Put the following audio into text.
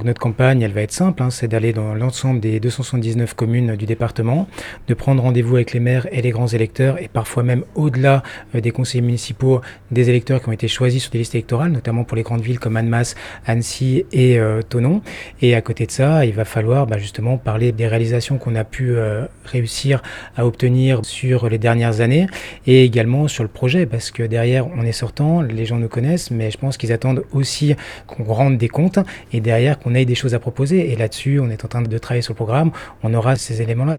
Notre campagne, elle va être simple, hein, c'est d'aller dans l'ensemble des 279 communes du département, de prendre rendez-vous avec les maires et les grands électeurs, et parfois même au-delà des conseillers municipaux, des électeurs qui ont été choisis sur des listes électorales, notamment pour les grandes villes comme Annemasse, Annecy et Thonon. Et à côté de ça, il va falloir justement parler des réalisations qu'on a pu réussir à obtenir sur les dernières années, et également sur le projet, parce que derrière, on est sortant, les gens nous connaissent, mais je pense qu'ils attendent aussi qu'on rende des comptes, et derrière qu'on ait des choses à proposer. Et là-dessus, on est en train de travailler sur le programme. On aura ces éléments-là.